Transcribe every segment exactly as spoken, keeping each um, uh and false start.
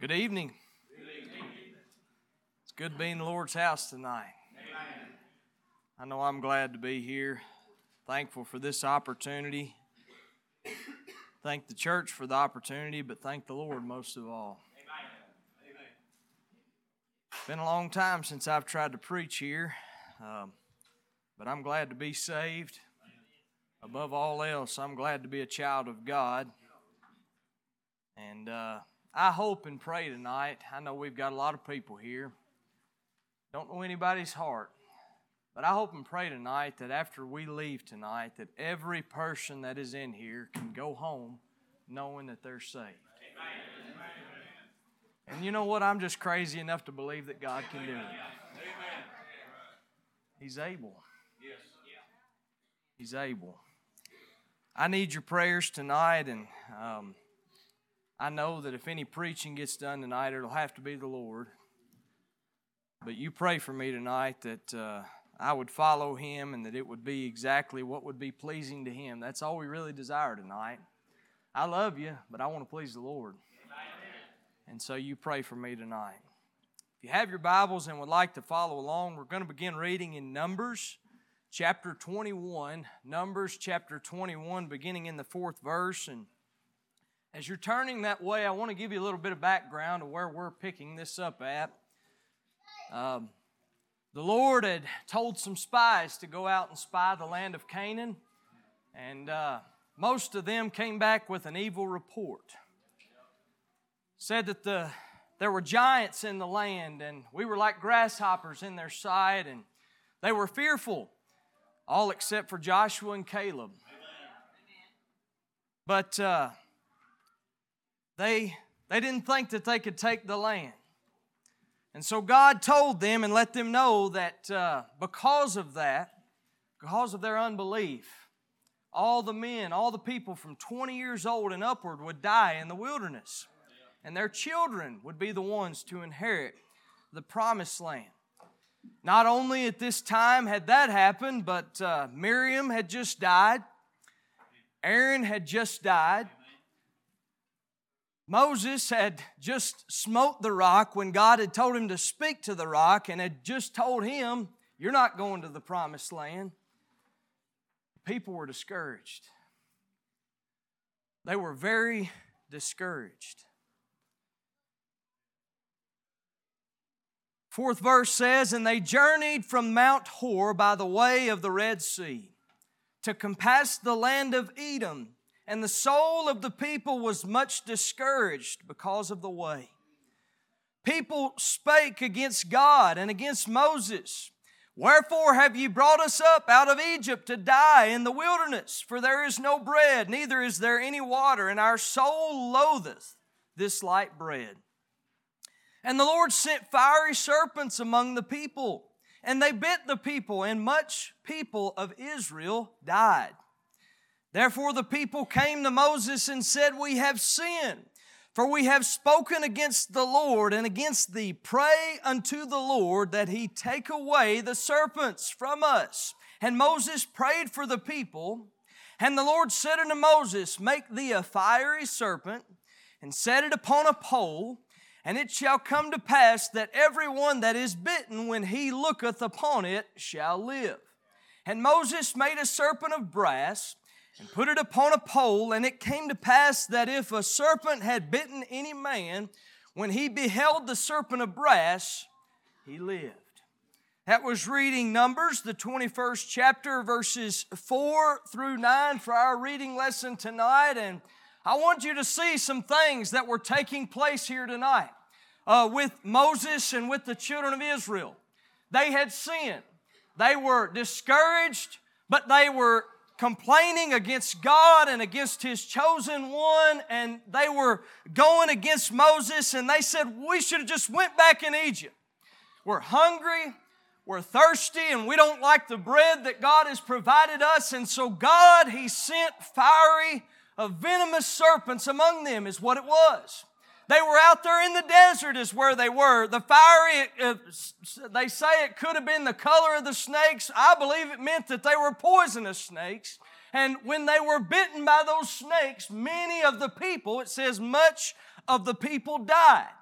Good evening. Good evening. It's good to be in the Lord's house tonight. Amen. I know I'm glad to be here. Thankful for this opportunity. Thank the church for the opportunity, but thank the Lord most of all. Amen. It's been a long time since I've tried to preach here, um, but I'm glad to be saved. Above all else, I'm glad to be a child of God. And uh, I hope and pray tonight. I know we've got a lot of people here. Don't know anybody's heart. But I hope and pray tonight that after we leave tonight, that every person that is in here can go home knowing that they're saved. Amen. And you know what? I'm just crazy enough to believe that God can do it. He's able. He's able. I need your prayers tonight, and um, I know that if any preaching gets done tonight, it'll have to be the Lord. But you pray for me tonight that uh, I would follow Him and that it would be exactly what would be pleasing to Him. That's all we really desire tonight. I love you, but I want to please the Lord. And so you pray for me tonight. If you have your Bibles and would like to follow along, we're going to begin reading in Numbers chapter twenty-one. Numbers chapter twenty-one, beginning in the fourth verse. And as you're turning that way, I want to give you a little bit of background of where we're picking this up at. Um, the Lord had told some spies to go out and spy the land of Canaan, and uh, most of them came back with an evil report. Said that the there were giants in the land, and we were like grasshoppers in their sight, and they were fearful, all except for Joshua and Caleb. But uh, They, they didn't think that they could take the land. And so God told them and let them know that uh, because of that, because of their unbelief, all the men, all the people from twenty years old and upward would die in the wilderness. And their children would be the ones to inherit the promised land. Not only at this time had that happened, but uh, Miriam had just died. Aaron had just died. Moses had just smote the rock when God had told him to speak to the rock and had just told him, you're not going to the promised land. People were discouraged. They were very discouraged. Fourth verse says, and they journeyed from Mount Hor by the way of the Red Sea to compass the land of Edom. And the soul of the people was much discouraged because of the way. People spake against God and against Moses. Wherefore have ye brought us up out of Egypt to die in the wilderness? For there is no bread, neither is there any water, and our soul loatheth this light bread. And the Lord sent fiery serpents among the people, and they bit the people, and much people of Israel died. Therefore the people came to Moses and said, we have sinned, for we have spoken against the Lord and against thee. Pray unto the Lord that He take away the serpents from us. And Moses prayed for the people. And the Lord said unto Moses, make thee a fiery serpent, and set it upon a pole, and it shall come to pass that every one that is bitten when he looketh upon it shall live. And Moses made a serpent of brass, and put it upon a pole, and it came to pass that if a serpent had bitten any man, when he beheld the serpent of brass, he lived. That was reading Numbers, the twenty-first chapter, verses four through nine for our reading lesson tonight. And I want you to see some things that were taking place here tonight uh, with Moses and with the children of Israel. They had sinned. They were discouraged, but they were complaining against God and against His chosen one, and they were going against Moses, and they said, we should have just went back in Egypt. We're hungry, we're thirsty, and we don't like the bread that God has provided us, and so God, He sent fiery, uh, venomous serpents among them is what it was. They were out there in the desert is where they were. The fiery, uh, they say it could have been the color of the snakes. I believe it meant that they were poisonous snakes. And when they were bitten by those snakes, many of the people, it says much of the people died.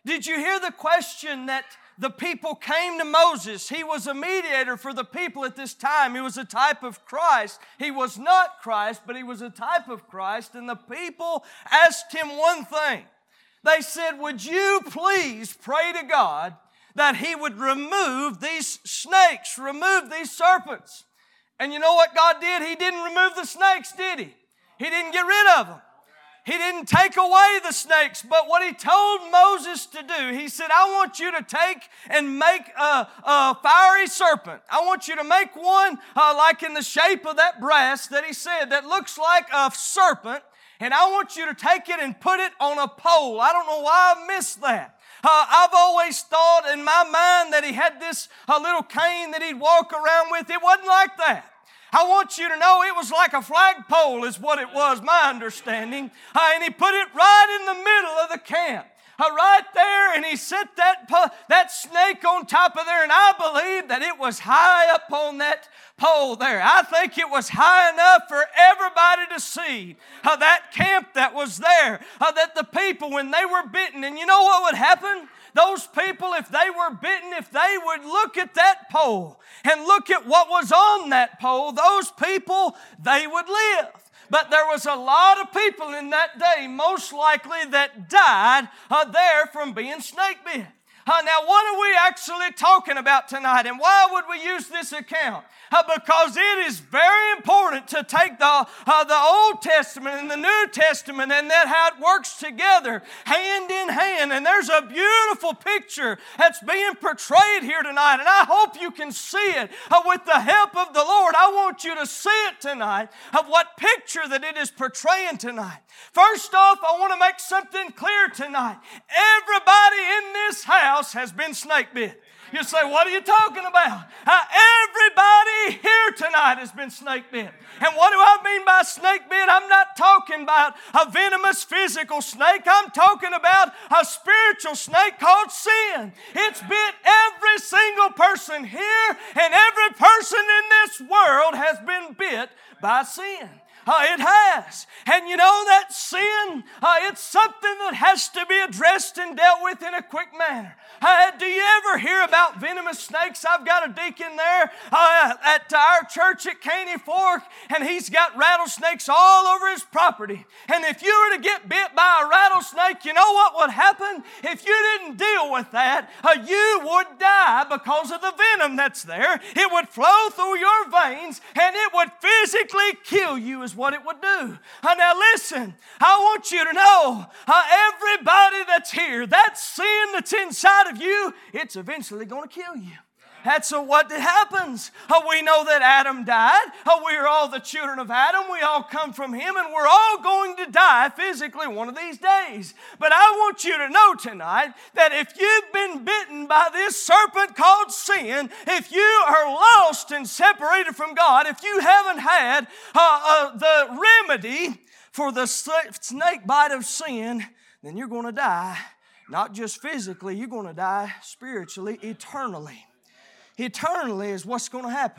Did you hear the question that the people came to Moses? He was a mediator for the people at this time. He was a type of Christ. He was not Christ, but he was a type of Christ. And the people asked him one thing. They said, would you please pray to God that He would remove these snakes, remove these serpents? And you know what God did? He didn't remove the snakes, did He? He didn't get rid of them. He didn't take away the snakes, but what He told Moses to do, He said, I want you to take and make a, a fiery serpent. I want you to make one uh, like in the shape of that brass that He said, that looks like a serpent, and I want you to take it and put it on a pole. I don't know why I missed that. Uh, I've always thought in my mind that He had this uh, little cane that He'd walk around with. It wasn't like that. I want you to know it was like a flagpole is what it was, my understanding. Uh, and He put it right in the middle of the camp. Uh, right there, and He set that, that snake on top of there, and I believe that it was high up on that pole there. I think it was high enough for everybody to see uh, that camp that was there, uh, that the people, when they were bitten, and you know what would happen? Those people, if they were bitten, if they would look at that pole and look at what was on that pole, those people, they would live. But there was a lot of people in that day, most likely, that died uh, there from being snake bit. Uh, now, what are we actually talking about tonight, and why would we use this account? Uh, because it is very important to take the, uh, the Old Testament and the New Testament and that how it works together, hand in hand. And there's a beautiful picture that's being portrayed here tonight, and I hope you can see it uh, with the help of the Lord. I want you to see it tonight of what picture that it is portraying tonight. First off, I want to make something clear tonight. Everybody in this house has been snake bit. You say, what are you talking about? Uh, everybody here tonight has been snake bit. And what do I mean by snake bit? I'm not talking about a venomous physical snake. I'm talking about a spiritual snake called sin. It's bit every single person here, and every person in this world has been bit by sin. Uh, it has. And you know that sin, uh, it's something that has to be addressed and dealt with in a quick manner. Uh, do you ever hear about venomous snakes? I've got a deacon there uh, at our church at Caney Fork, and he's got rattlesnakes all over his property. And if you were to get bit by a rattlesnake, you know what would happen? If you didn't deal with that, uh, you would die because of the venom that's there. It would flow through your veins, and it would physically kill you as what it would do. Uh, now listen, I want you to know, uh, everybody that's here, that sin that's inside of you, it's eventually going to kill you. That's uh, what happens. Uh, we know that Adam died. Uh, we are all the children of Adam. We all come from him, and we're all going to die physically one of these days. But I want you to know tonight that if you've been bitten by this serpent called sin, if you are lost and separated from God, if you haven't had uh, uh, the remedy for the snake bite of sin, then you're going to die. Not just physically, you're going to die spiritually, eternally. Eternally is what's going to happen.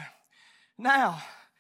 Now,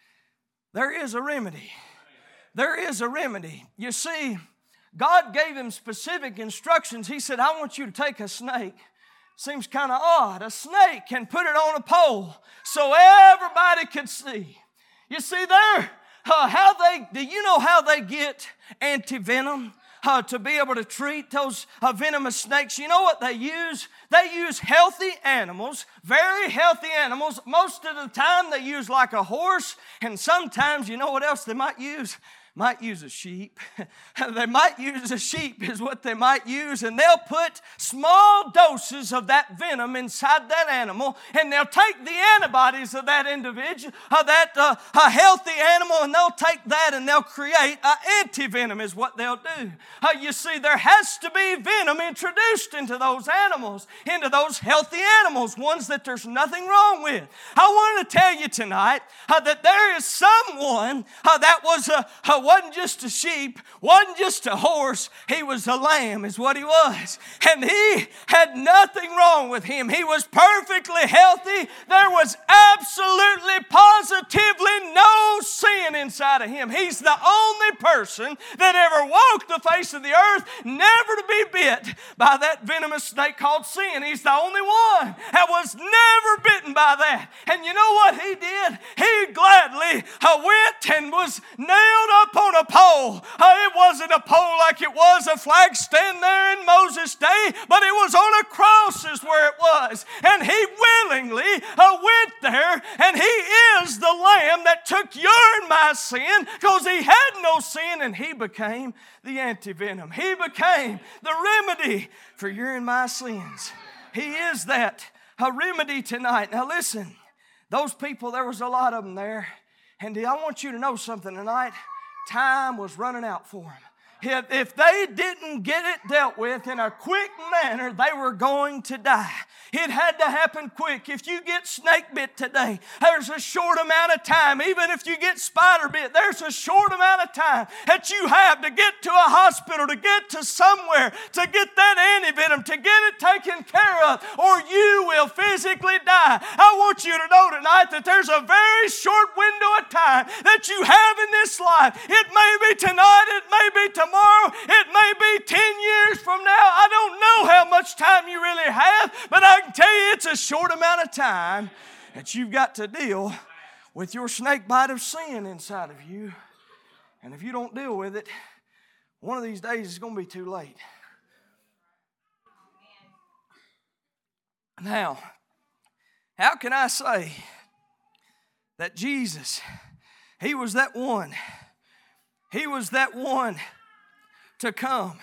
there is a remedy. There is a remedy. You see, God gave him specific instructions. He said, I want you to take a snake. Seems kind of odd. A snake and put it on a pole so everybody could see. You see there, uh, how they, do you know how they get anti-venom? Uh, to be able to treat those uh, venomous snakes, you know what they use? They use healthy animals, very healthy animals. Most of the time they use like a horse, and sometimes, you know what else they might use? Might use a sheep. They might use a sheep is what they might use, and they'll put small doses of that venom inside that animal, and they'll take the antibodies of that individual, of that uh, a healthy animal, and they'll take that and they'll create an anti-venom is what they'll do. Uh, you see, there has to be venom introduced into those animals, into those healthy animals, ones that there's nothing wrong with. I want to tell you tonight uh, that there is someone uh, that was a, a wasn't just a sheep, wasn't just a horse. He was a lamb is what he was. And he had nothing wrong with him. He was perfectly healthy. There was absolutely, positively no sin inside of him. He's the only person that ever walked the face of the earth never to be bit by that venomous snake called sin. He's the only one that was never bitten by that. And you know what he did? He gladly uh, went and was nailed up on a pole. Uh, it wasn't a pole like it was a flag stand there in Moses' day, but it was on a cross is where it was. And he willingly uh, went there, and he is the lamb that took your and my sin because he had no sin, and he became the antivenom. He became the remedy for your and my sins. He is that a remedy tonight. Now listen, those people, there was a lot of them there. And I want you to know something tonight. Time was running out for them. If, if they didn't get it dealt with in a quick manner, they were going to die. It had to happen quick. If you get snake bit today, there's a short amount of time. Even if you get spider bit, there's a short amount of time that you have to get to a hospital, to get to somewhere, to get that antivenom, to get it taken care of, or you will physically die. I want you to know tonight that there's a very short window of time that you have in this life. It may be tonight, it may be tomorrow, it may be ten years from now. I don't know how much time you really have, but I can tell you it's a short amount of time that you've got to deal with your snake bite of sin inside of you. And if you don't deal with it, one of these days it's going to be too late. Now, how can I say that Jesus, He was that one, He was that one to come?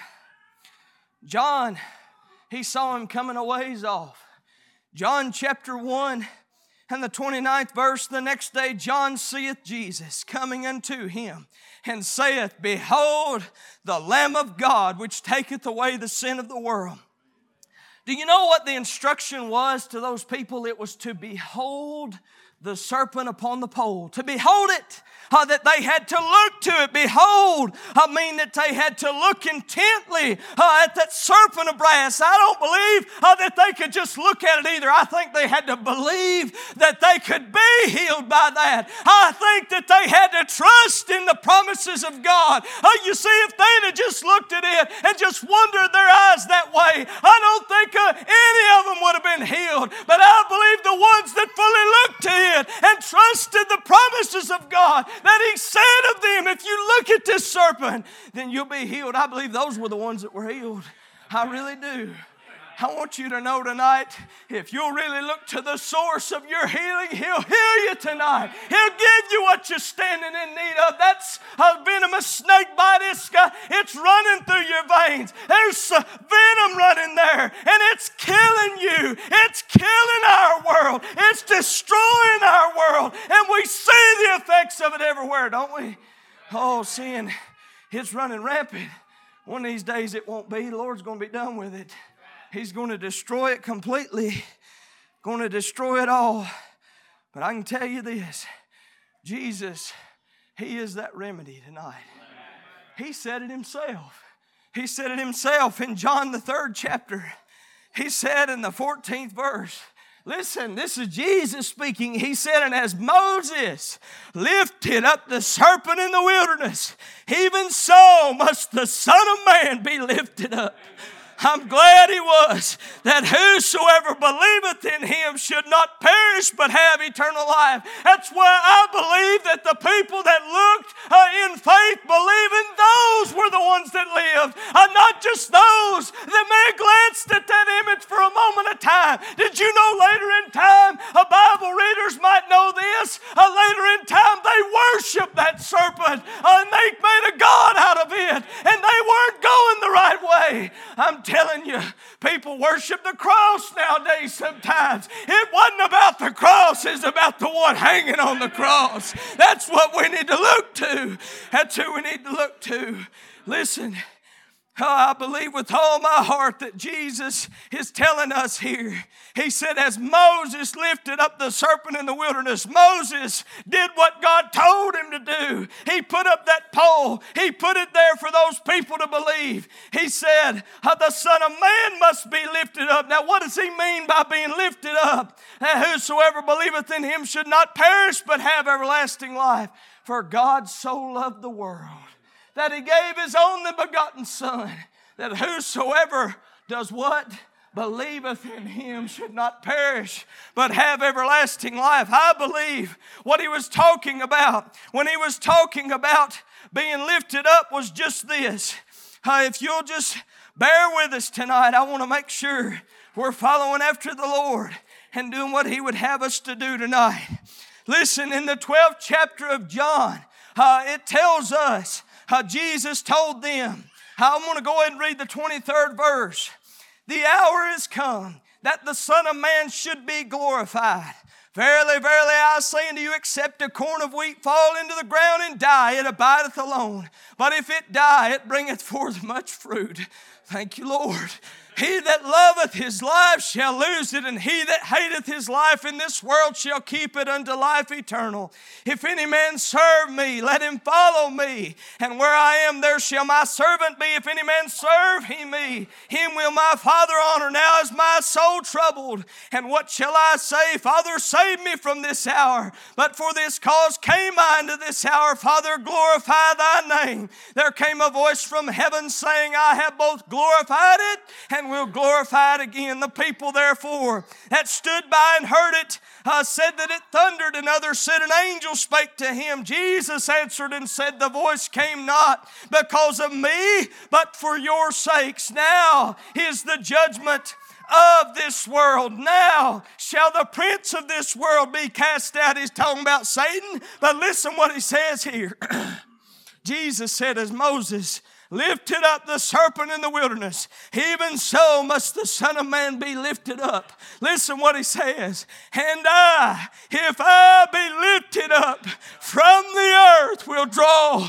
John, he saw Him coming a ways off. John chapter one and the twenty-ninth verse, the next day John seeth Jesus coming unto him, and saith, Behold, the Lamb of God, which taketh away the sin of the world. Do you know what the instruction was to those people? It was to behold the serpent upon the pole. To behold it. Uh, that they had to look to it. Behold, I mean that they had to look intently uh, at that serpent of brass. I don't believe uh, that they could just look at it either. I think they had to believe that they could be healed by that. I think that they had to trust in the promises of God. Uh, you see, if they'd have just looked at it and just wandered their eyes that way, I don't think uh, any of them would have been healed. But I believe the ones that fully looked to it and trusted the promises of God, that He said of them, if you look at this serpent, then you'll be healed. I believe those were the ones that were healed. I really do. I want you to know tonight, if you'll really look to the source of your healing, He'll heal you tonight. He'll give you what you're standing in need of. That's a venomous snake bite. It's, got, it's running through your veins. There's venom running there, and it's killing you. It's killing our world. It's destroying our world, and we see the effects of it everywhere, don't we? Oh, sin, it's running rampant. One of these days it won't be. The Lord's going to be done with it. He's going to destroy it completely, going to destroy it all. But I can tell you this, Jesus, He is that remedy tonight. He said it Himself. He said it Himself in John the third chapter. He said in the fourteenth verse, listen, this is Jesus speaking. He said, and as Moses lifted up the serpent in the wilderness, even so must the Son of Man be lifted up. I'm glad He was, that whosoever believeth in Him should not perish but have eternal life. That's why I believe that the people that looked uh, in faith, believing, those were the ones that lived. Uh, not just those that may have glanced at that image for a moment of time. Did you know later in time, uh, Bible readers might know this, uh, later in time they worshiped that serpent uh, and they made a god out of it, and they weren't going the right way. I'm telling you, people worship the cross nowadays sometimes. It wasn't about the cross, it's about the one hanging on the cross. That's what we need to look to. That's who we need to look to. Listen, Oh, I believe with all my heart that Jesus is telling us here. He said, as Moses lifted up the serpent in the wilderness, Moses did what God told him to do. He put up that pole. He put it there for those people to believe. He said, the Son of Man must be lifted up. Now, what does he mean by being lifted up? That whosoever believeth in him should not perish, but have everlasting life. For God so loved the world that he gave his only begotten Son, that whosoever does what? Believeth in him should not perish, but have everlasting life. I believe what he was talking about when he was talking about being lifted up was just this. Uh, if you'll just bear with us tonight, I want to make sure we're following after the Lord and doing what he would have us to do tonight. Listen, in the twelfth chapter of John, uh, it tells us, Uh, Jesus told them, I'm going to go ahead and read the twenty-third verse. The hour is come that the Son of Man should be glorified. Verily, verily, I say unto you, except a corn of wheat fall into the ground and die, it abideth alone. But if it die, it bringeth forth much fruit. Thank you, Lord. He that loveth his life shall lose it, and he that hateth his life in this world shall keep it unto life eternal. If any man serve me, let him follow me. And where I am, there shall my servant be. If any man serve he me, him will my Father honor. Now is my soul troubled, and what shall I say? Father, save me from this hour. But for this cause came I into this hour. Father, glorify thy name. There came a voice from heaven saying, I have both glorified it and will glorify it again. The people therefore that stood by and heard it uh, said that it thundered, and others said an angel spake to him. Jesus answered and said, the voice came not because of me, but for your sakes. Now is the judgment of this world. Now shall the prince of this world be cast out. He's talking about Satan, but listen what he says here. Jesus said, as Moses lifted up the serpent in the wilderness, even so must the Son of Man be lifted up. Listen what he says. And I, if I be lifted up from the earth, will draw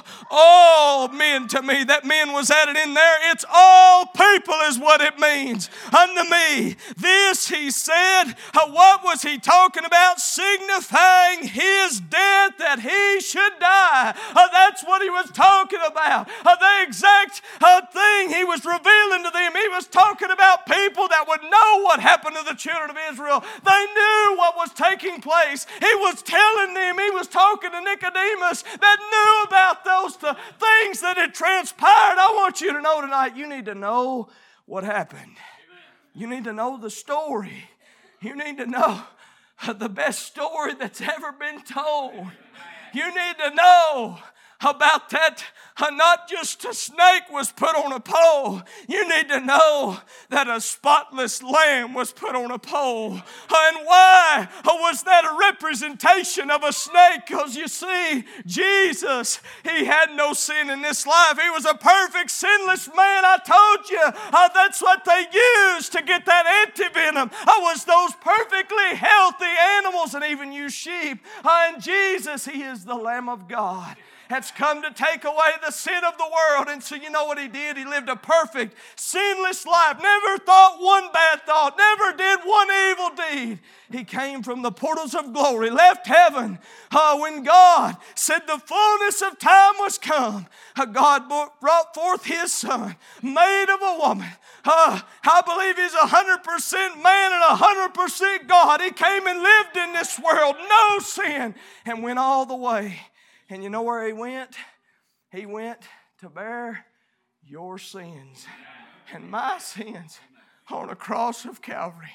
all men to me. That men was added in there. It's all people is what it means. Unto me. This he said. Uh, what was he talking about? Signifying his death, that he should die. Uh, that's what he was talking about. Uh, the exact Uh, thing he was revealing to them. He was talking about people that would know what happened to the children of Israel. They knew what was taking place. He was telling them, he was talking to Nicodemus that knew about those th- things that had transpired. I want you to know tonight, you need to know what happened. You need to know the story. You need to know the best story that's ever been told. You need to know about that. Uh, not just a snake was put on a pole. You need to know that a spotless lamb was put on a pole. Uh, and why uh, was that a representation of a snake? Because you see, Jesus, he had no sin in this life. He was a perfect, sinless man. I told you, uh, that's what they used to get that antivenom. Uh, was those perfectly healthy animals, and even you sheep. Uh, and Jesus, he is the Lamb of God that's come to take away the sin of the world. And so you know what he did? He lived a perfect, sinless life. Never thought one bad thought. Never did one evil deed. He came from the portals of glory, left heaven uh, when God said the fullness of time was come. Uh, God brought forth his Son, made of a woman. Uh, I believe he's a hundred percent man and a hundred percent God. He came and lived in this world, no sin, and went all the way. And you know where he went? He went to bear your sins and my sins on a cross of Calvary.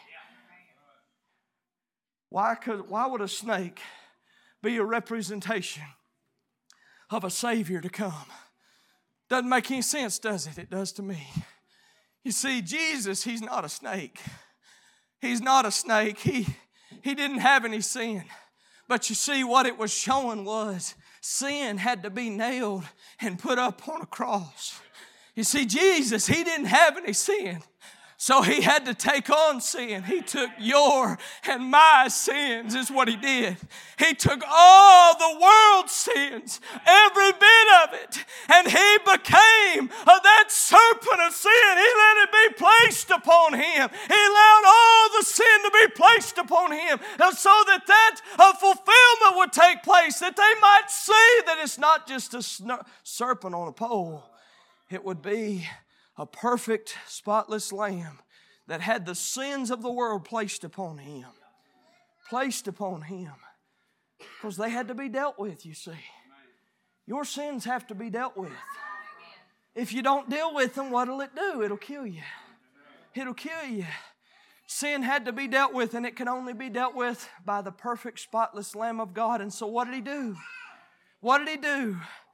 Why could, why would a snake be a representation of a Savior to come? Doesn't make any sense, does it? It does to me. You see, Jesus, he's not a snake. He's not a snake. He, he didn't have any sin. But you see, what it was showing was sin had to be nailed and put up on a cross. You see, Jesus, he didn't have any sin. So He had to take on sin. He took your and my sins is what He did. He took all the world's sins, every bit of it, and He became uh, that serpent of sin. He let it be placed upon Him. He allowed all the sin to be placed upon Him uh, so that that uh, fulfillment would take place, that they might see that it's not just a sn- serpent on a pole. It would be a perfect, spotless lamb that had the sins of the world placed upon Him. Placed upon Him. Because they had to be dealt with, you see. Your sins have to be dealt with. If you don't deal with them, what'll it do? It'll kill you. It'll kill you. Sin had to be dealt with, and it can only be dealt with by the perfect, spotless Lamb of God. And so what did He do? What did He do?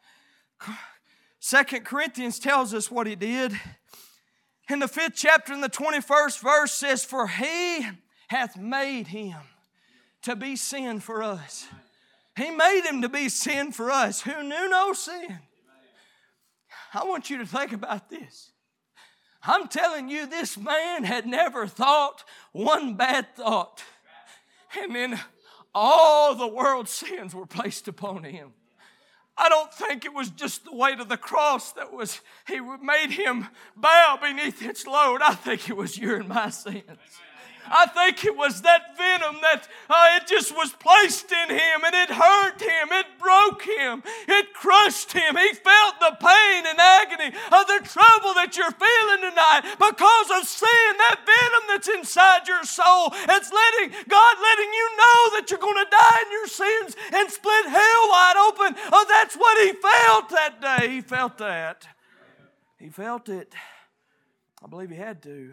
Second Corinthians tells us what He did. In the fifth chapter, in the twenty-first verse says, "For He hath made Him to be sin for us." He made Him to be sin for us, who knew no sin. I want you to think about this. I'm telling you, this man had never thought one bad thought. And then all the world's sins were placed upon Him. I don't think it was just the weight of the cross that was, He made Him bow beneath its load. I think it was your and my sins. I think it was that venom that uh, it just was placed in Him, and it hurt Him, it broke Him, it crushed Him. He felt the pain and agony of the trouble that you're feeling tonight because of sin, that venom that's inside your soul. It's letting God letting you know that you're going to die in your sins and split hell wide open. Oh, that's what He felt that day. He felt that. He felt it. I believe He had to.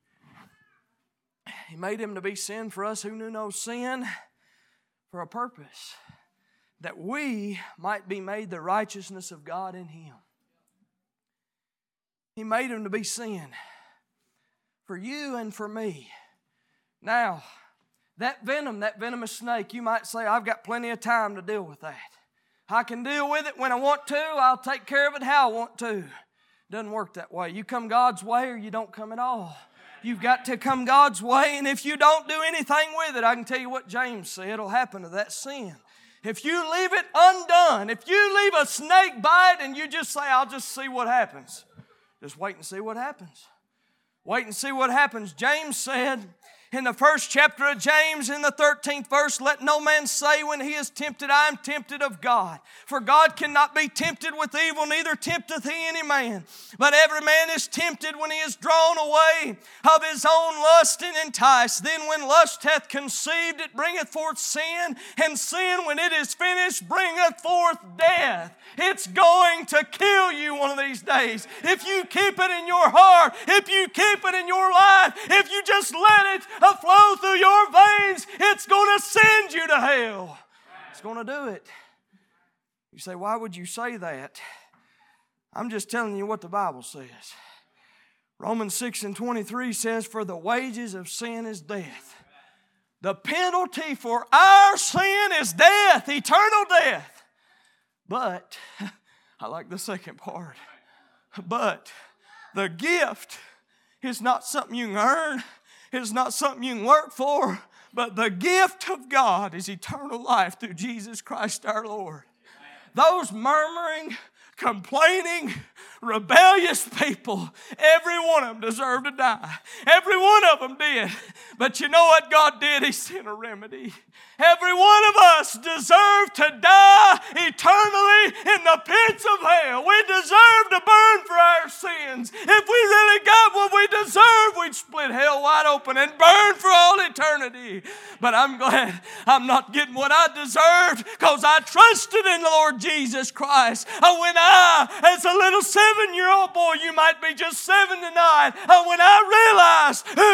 He made Him to be sin for us who knew no sin, for a purpose, that we might be made the righteousness of God in Him. He made Him to be sin for you and for me. Now, that venom, that venomous snake, you might say, I've got plenty of time to deal with that. I can deal with it when I want to. I'll take care of it how I want to. It doesn't work that way. You come God's way or you don't come at all. You've got to come God's way, and if you don't do anything with it, I can tell you what James said will happen to that sin. If you leave it undone, if you leave a snake bite and you just say, I'll just see what happens. Just wait and see what happens. Wait and see what happens. James said in the first chapter of James, in the thirteenth verse, let no man say when he is tempted, I am tempted of God. For God cannot be tempted with evil, neither tempteth He any man. But every man is tempted when he is drawn away of his own lust and enticed. Then when lust hath conceived, it bringeth forth sin. And sin, when it is finished, bringeth forth death. It's going to kill you one of these days. If you keep it in your heart, if you keep it in your life, if you just let it flow through your veins, it's going to send you to hell. It's going to do it. You say, why would you say that? I'm just telling you what the Bible says. Romans six and twenty-three says, for the wages of sin is death. The penalty for our sin is death, eternal death. But, I like the second part, but the gift is not something you can earn. It's not something you can work for, but the gift of God is eternal life through Jesus Christ our Lord. Those murmuring, complaining, rebellious people, every one of them deserved to die. Every one of them did. But you know what God did? He sent a remedy. Every one of us deserve to die eternally in the pits of hell. We deserve to burn for our sins. If we really got what we deserve, we'd split hell wide open and burn for all eternity. But I'm glad I'm not getting what I deserved because I trusted in the Lord Jesus Christ. When I, as a little seven-year-old boy, you might be just seven tonight, when I realized who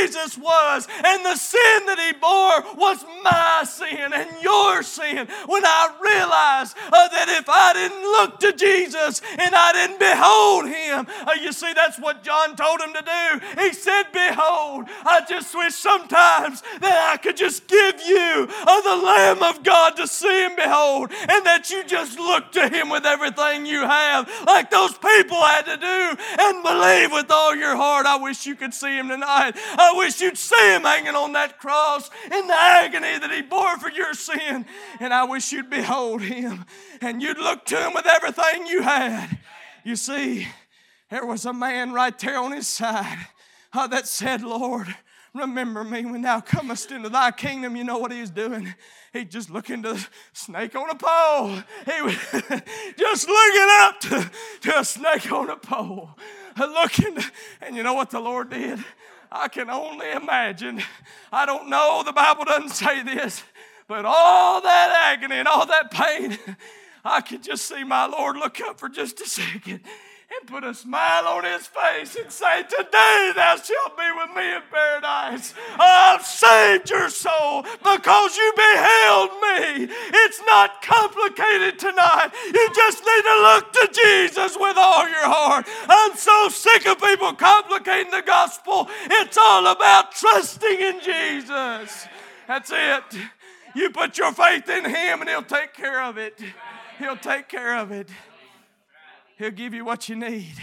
Jesus was, and the sin that He bore was my sin and your sin. When I realized uh, that if I didn't look to Jesus and I didn't behold Him, uh, you see, that's what John told him to do. He said, behold. I just wish sometimes that I could just give you uh, the Lamb of God to see and behold, and that you just look to Him with everything you have, like those people had to do, and believe with all your heart. I wish you could see Him tonight. I wish you'd see Him hanging on that cross in the agony that He bore for your sin, and I wish you'd behold Him and you'd look to Him with everything you had. You see, there was a man right there on His side uh, that said, Lord, remember me when thou comest into thy kingdom. You know what he was doing? He just looking to the snake on a pole. He was just looking up to, to a snake on a pole. Looking, and you know what the Lord did? I can only imagine. I don't know, the Bible doesn't say this, but all that agony and all that pain, I could just see my Lord look up for just a second and put a smile on His face and say, today thou shalt be with me in paradise. I've saved your soul because you beheld me. It's not complicated tonight. You just need to look to Jesus with all your heart. I'm so sick of people complicating the gospel. It's all about trusting in Jesus. That's it. You put your faith in Him and He'll take care of it. He'll take care of it. He'll give you what you need.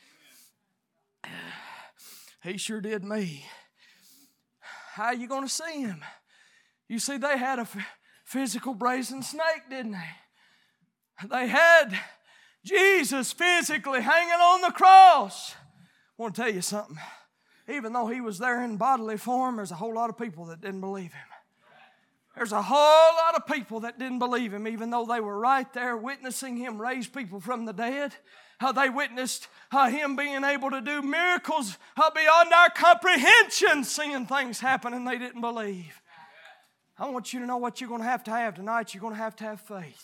He sure did me. How are you going to see Him? You see, they had a physical brazen snake, didn't they? They had Jesus physically hanging on the cross. I want to tell you something. Even though He was there in bodily form, there's a whole lot of people that didn't believe Him. There's a whole lot of people that didn't believe Him, even though they were right there witnessing Him raise people from the dead. How they witnessed uh, Him being able to do miracles uh, beyond our comprehension, seeing things happen, and they didn't believe. I want you to know what you're going to have to have tonight. You're going to have to have faith.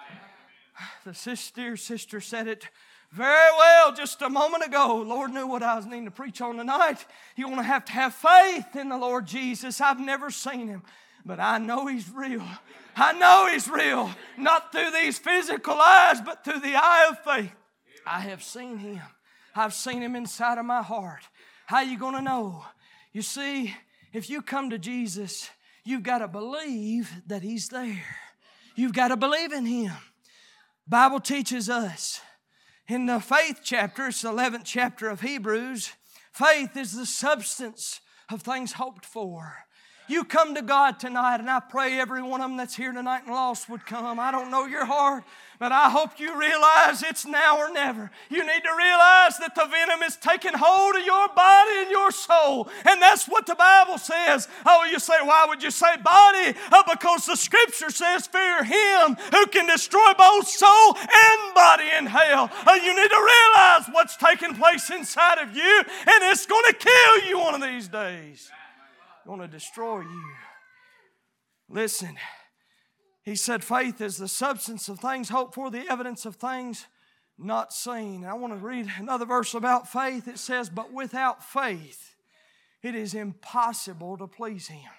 The sister, sister said it very well just a moment ago. Lord knew what I was needing to preach on tonight. You're going to have to have faith in the Lord Jesus. I've never seen Him, but I know He's real. I know He's real. Not through these physical eyes, but through the eye of faith. I have seen Him. I've seen Him inside of my heart. How are you going to know? You see, if you come to Jesus, you've got to believe that He's there. You've got to believe in Him. The Bible teaches us in the faith chapter, it's the eleventh chapter of Hebrews, faith is the substance of things hoped for. You come to God tonight, and I pray every one of them that's here tonight and lost would come. I don't know your heart, but I hope you realize it's now or never. You need to realize that the venom is taking hold of your body and your soul, and that's what the Bible says. Oh, you say, why would you say body? Oh, because the Scripture says, fear Him who can destroy both soul and body in hell. Oh, you need to realize what's taking place inside of you, and it's going to kill you one of these days. Going to destroy you. Listen, he said faith is the substance of things hoped for, the evidence of things not seen. I want to read another verse about faith. It says, but without faith, it is impossible to please Him.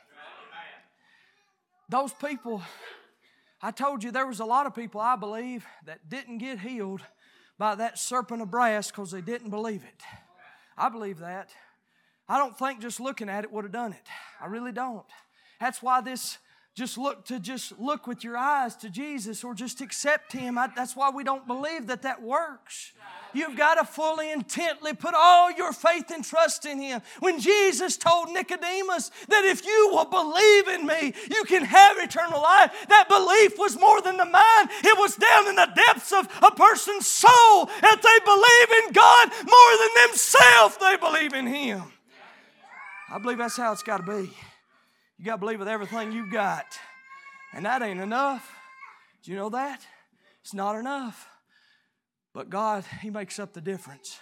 Those people, I told you there was a lot of people, I believe, that didn't get healed by that serpent of brass because they didn't believe it. I believe that. I don't think just looking at it would have done it. I really don't. That's why this just look to just look with your eyes to Jesus or just accept Him. I, that's why we don't believe that that works. You've got to fully, intently put all your faith and trust in Him. When Jesus told Nicodemus that if you will believe in me, you can have eternal life, that belief was more than the mind. It was down in the depths of a person's soul that they believe in God more than themselves. They believe in Him. I believe that's how it's got to be. You got to believe with everything you've got. And that ain't enough. Do you know that? It's not enough. But God, He makes up the difference.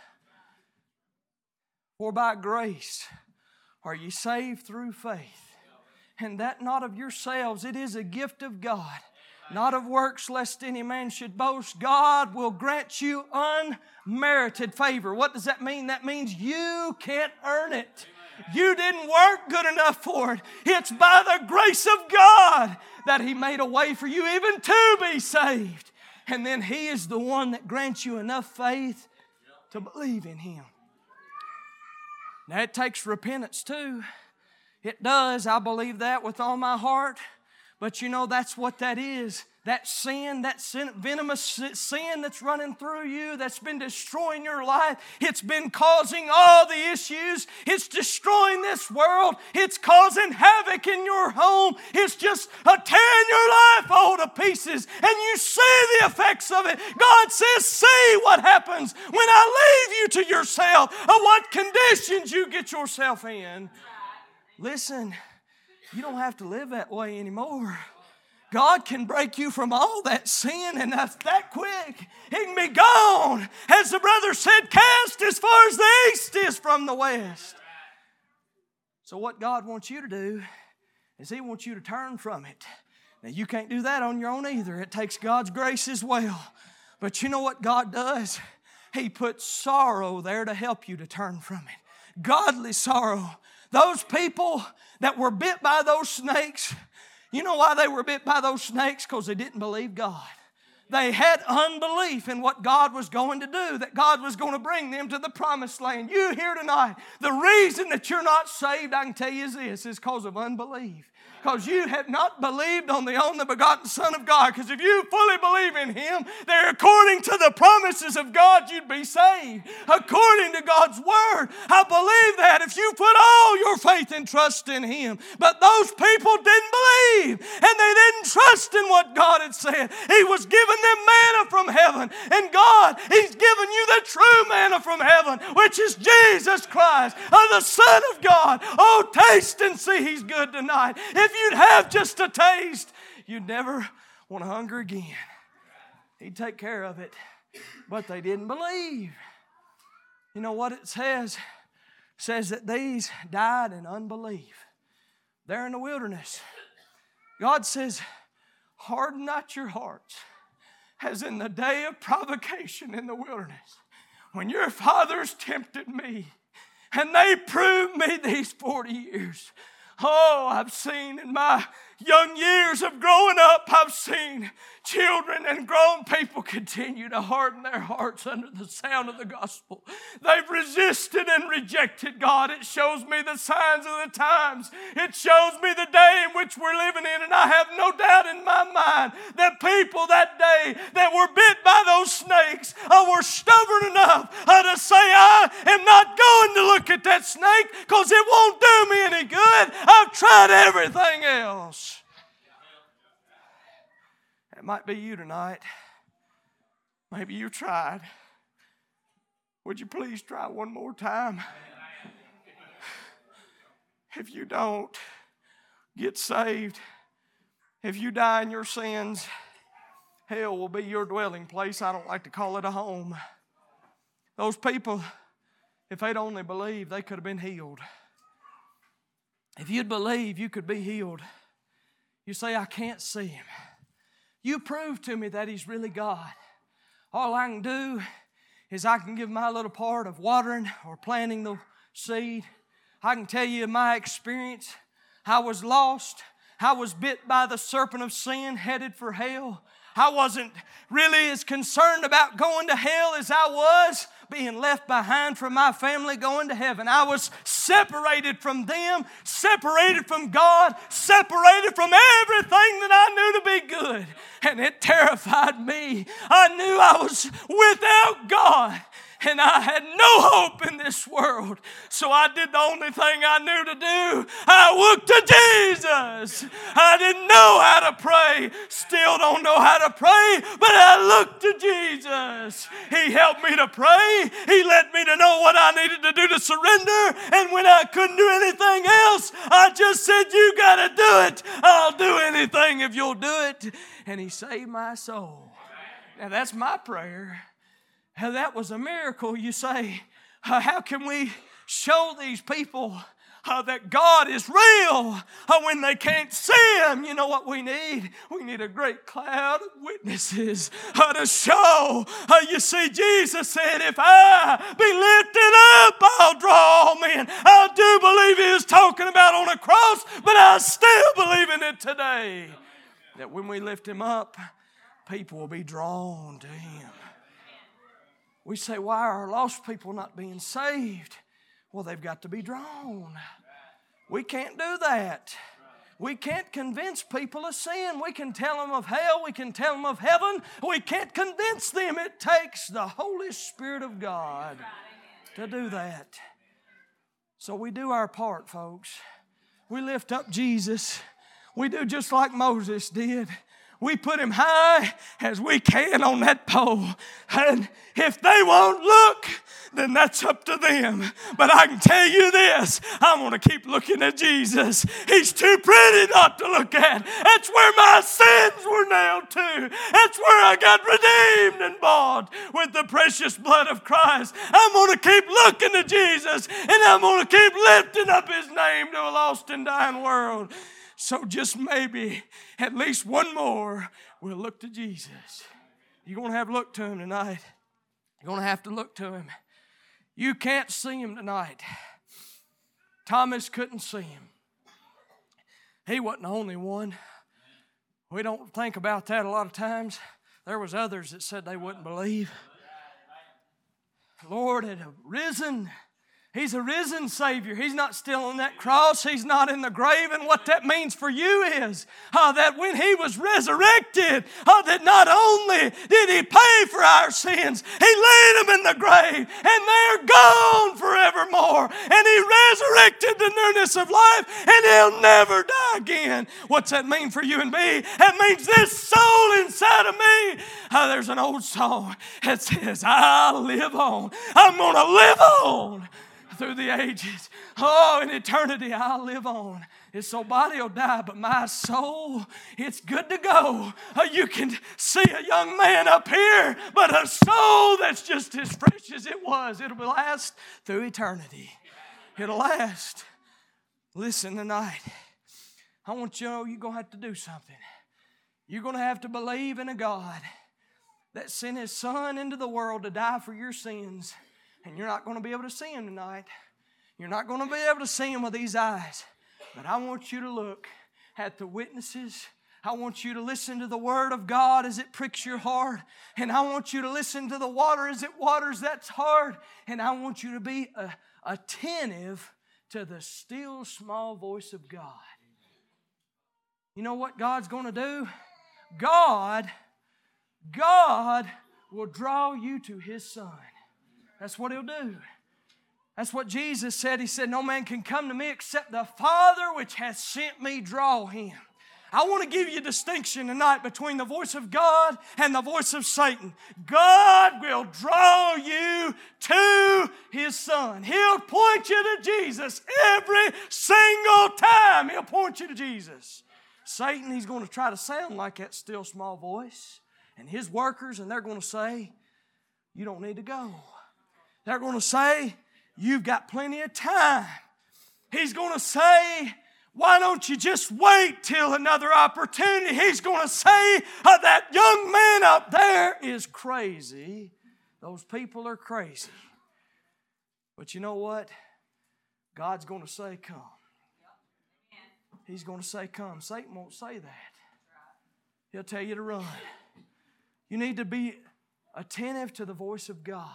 For by grace are ye saved through faith. And that not of yourselves, it is a gift of God. Not of works, lest any man should boast. God will grant you unmerited favor. What does that mean? That means you can't earn it. You didn't work good enough for it. It's by the grace of God that He made a way for you even to be saved. And then He is the one that grants you enough faith to believe in Him. Now it takes repentance too. It does. I believe that with all my heart. But you know, that's what that is. That sin, that sin, venomous sin that's running through you, that's been destroying your life. It's been causing all the issues. It's destroying this world. It's causing havoc in your home. It's just a tearing your life all to pieces. And you see the effects of it. God says, see what happens when I leave you to yourself, or what conditions you get yourself in. Listen, you don't have to live that way anymore. God can break you from all that sin, and that's that quick. It can be gone. As the brother said, cast as far as the east is from the west. So what God wants you to do is He wants you to turn from it. Now you can't do that on your own either. It takes God's grace as well. But you know what God does? He puts sorrow there to help you to turn from it. Godly sorrow. Those people that were bit by those snakes, you know why they were bit by those snakes? Because they didn't believe God. They had unbelief in what God was going to do, that God was going to bring them to the promised land. You here tonight, the reason that you're not saved, I can tell you is this, is because of unbelief. Because you have not believed on the only begotten Son of God. Because if you fully believe in Him, that according to the promises of God, you'd be saved. According to God's Word. I believe that if you put all your faith and trust in Him. But those people didn't believe. And they didn't trust in what God had said. He was giving them manna from heaven. And God, He's given you the true manna from heaven, which is Jesus Christ, the Son of God. Oh, taste and see He's good tonight. If you'd have just a taste, you'd never want to hunger again. He'd take care of it. But they didn't believe. You know what it says? It says that these died in unbelief. They're in the wilderness. God says, harden not your hearts, as in the day of provocation in the wilderness, when your fathers tempted me, and they proved me these forty years. Oh, I've seen in my young years of growing up, I've seen children and grown people continue to harden their hearts under the sound of the gospel. They've resisted and rejected God. It shows me the signs of the times. It shows me the day in which we're living in, and I have no doubt in my mind that people that day that were bit by those snakes uh, were stubborn enough uh, to say, I am not going to look at that snake because it won't do me any good. I've tried everything else. It might be you tonight. Maybe you tried. Would you please try one more time? If you don't get saved, if you die in your sins, hell will be your dwelling place. I don't like to call it a home. Those people, if they'd only believed, they could have been healed. If you'd believe, you could be healed. You say, I can't see Him. You prove to me that He's really God. All I can do is I can give my little part of watering or planting the seed. I can tell you my experience. I was lost. I was bit by the serpent of sin, headed for hell. I wasn't really as concerned about going to hell as I was being left behind from my family going to heaven. I was separated from them, separated from God, separated from everything that I knew to be good. And it terrified me. I knew I was without God. And I had no hope in this world. So I did the only thing I knew to do. I looked to Jesus. I didn't know how to pray. Still don't know how to pray. But I looked to Jesus. He helped me to pray. He let me to know what I needed to do to surrender. And when I couldn't do anything else, I just said, you got to do it. I'll do anything if you'll do it. And He saved my soul. Now that's my prayer. That was a miracle. You say, how can we show these people uh, that God is real. Uh, when they can't see Him, you know what we need? We need a great cloud of witnesses uh, to show. Uh, you see, Jesus said, if I be lifted up, I'll draw all men. I do believe He was talking about on a cross, but I still believe in it today. That when we lift Him up, people will be drawn to Him. We say, why are lost people not being saved? Well, they've got to be drawn. We can't do that. We can't convince people of sin. We can tell them of hell. We can tell them of heaven. We can't convince them. It takes the Holy Spirit of God to do that. So we do our part, folks. We lift up Jesus. We do just like Moses did. We put Him high as we can on that pole. And if they won't look, then that's up to them. But I can tell you this, I'm going to keep looking at Jesus. He's too pretty not to look at. That's where my sins were nailed to. That's where I got redeemed and bought with the precious blood of Christ. I'm going to keep looking to Jesus, and I'm going to keep lifting up His name to a lost and dying world. So just maybe, at least one more, we'll look to Jesus. You're going to have to look to Him tonight. You're going to have to look to Him. You can't see Him tonight. Thomas couldn't see Him. He wasn't the only one. We don't think about that a lot of times. There was others that said they wouldn't believe. The Lord had risen. He's a risen Savior. He's not still on that cross. He's not in the grave. And what that means for you is uh, that when He was resurrected, uh, that not only did He pay for our sins, He laid them in the grave, and they're gone forevermore. And He resurrected the newness of life, and He'll never die again. What's that mean for you and me? That means this soul inside of me. Uh, there's an old song that says, I'll live on. I'm going to live on through the ages. Oh, in eternity I'll live on. This old body will die, but my soul, it's good to go. Uh, you can see a young man up here, but a soul that's just as fresh as it was. It'll last through eternity. It'll last. Listen tonight. I want you to know you're going to have to do something. You're going to have to believe in a God that sent His Son into the world to die for your sins. And you're not going to be able to see Him tonight. You're not going to be able to see Him with these eyes. But I want you to look at the witnesses. I want you to listen to the Word of God as it pricks your heart. And I want you to listen to the water as it waters that heart. And I want you to be uh, attentive to the still small voice of God. You know what God's going to do? God, God will draw you to His Son. That's what He'll do. That's what Jesus said. He said, no man can come to me except the Father which hath sent me draw him. I want to give you a distinction tonight between the voice of God and the voice of Satan. God will draw you to His Son. He'll point you to Jesus every single time. He'll point you to Jesus. Satan, he's going to try to sound like that still small voice. And his workers, and they're going to say, you don't need to go. They're going to say, you've got plenty of time. He's going to say, why don't you just wait till another opportunity? He's going to say, oh, that young man up there is crazy. Those people are crazy. But you know what? God's going to say, come. He's going to say, come. Satan won't say that. He'll tell you to run. You need to be attentive to the voice of God.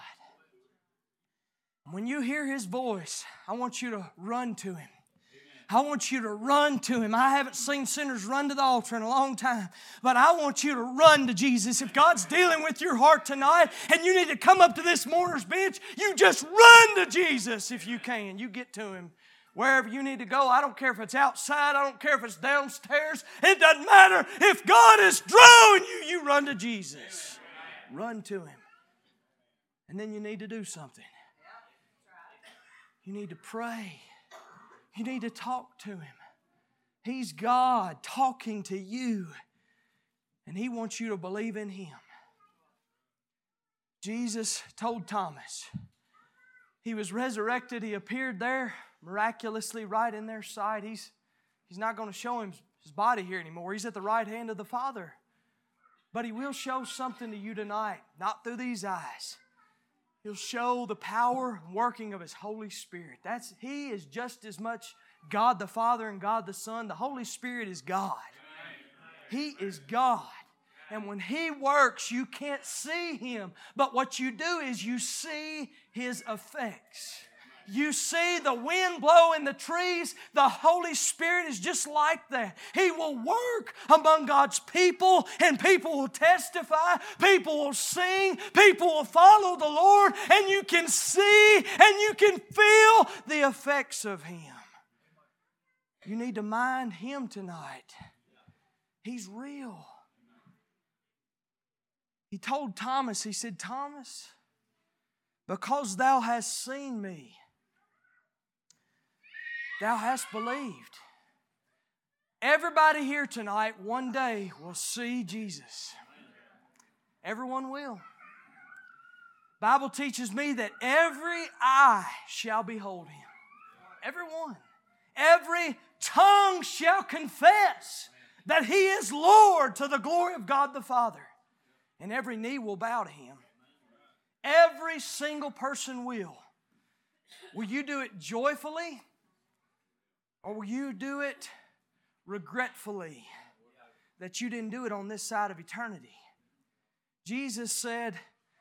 When you hear His voice, I want you to run to Him. I want you to run to Him. I haven't seen sinners run to the altar in a long time, but I want you to run to Jesus. If God's dealing with your heart tonight and you need to come up to this mourner's bench, you just run to Jesus if you can. You get to Him wherever you need to go. I don't care if it's outside. I don't care if it's downstairs. It doesn't matter. If God is drawing you, you run to Jesus. Run to Him. And then you need to do something. You need to pray. You need to talk to Him. He's God talking to you. And He wants you to believe in Him. Jesus told Thomas, He was resurrected. He appeared there miraculously right in their sight. He's, he's not going to show him His body here anymore. He's at the right hand of the Father. But He will show something to you tonight, not through these eyes. He'll show the power and working of His Holy Spirit. That's, He is just as much God the Father and God the Son. The Holy Spirit is God. He is God. And when He works, you can't see Him. But what you do is you see His effects. You see the wind blow in the trees. The Holy Spirit is just like that. He will work among God's people, and people will testify, people will sing, people will follow the Lord, and you can see and you can feel the effects of Him. You need to mind Him tonight. He's real. He told Thomas, He said, Thomas, because thou hast seen me, thou hast believed. Everybody here tonight one day will see Jesus. Everyone will. Bible teaches me that every eye shall behold Him. Everyone. Every tongue shall confess that He is Lord to the glory of God the Father. And every knee will bow to Him. Every single person will. Will you do it joyfully? Or will you do it regretfully that you didn't do it on this side of eternity? Jesus said,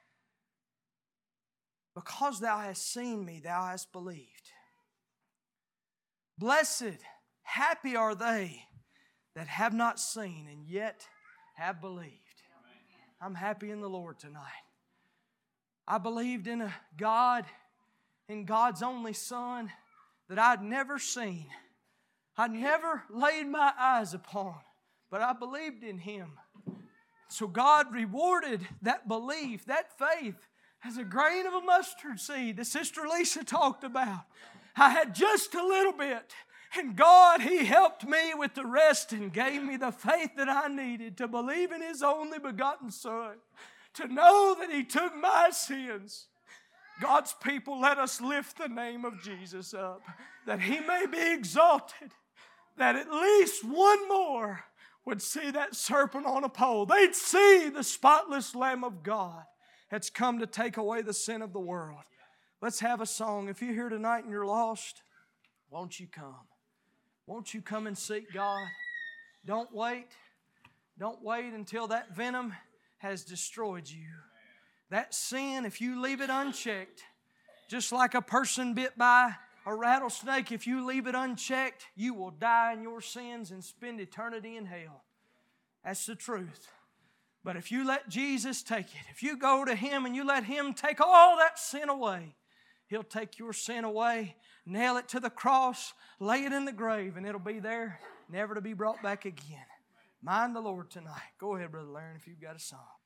because thou hast seen me, thou hast believed. Blessed, happy are they that have not seen and yet have believed. I'm happy in the Lord tonight. I believed in a God, in God's only Son that I'd never seen. I'd never laid my eyes upon, but I believed in Him. So God rewarded that belief, that faith, as a grain of a mustard seed that Sister Lisa talked about. I had just a little bit, and God, He helped me with the rest and gave me the faith that I needed to believe in His only begotten Son, to know that He took my sins. God's people, let us lift the name of Jesus up, that He may be exalted, that at least one more would see that serpent on a pole. They'd see the spotless Lamb of God that's come to take away the sin of the world. Let's have a song. If you're here tonight and you're lost, won't you come? Won't you come and seek God? Don't wait. Don't wait until that venom has destroyed you. That sin, if you leave it unchecked, just like a person bit by a rattlesnake, if you leave it unchecked, you will die in your sins and spend eternity in hell. That's the truth. But if you let Jesus take it, if you go to Him and you let Him take all that sin away, He'll take your sin away, nail it to the cross, lay it in the grave, and it'll be there, never to be brought back again. Mind the Lord tonight. Go ahead, Brother Larry, if you've got a song.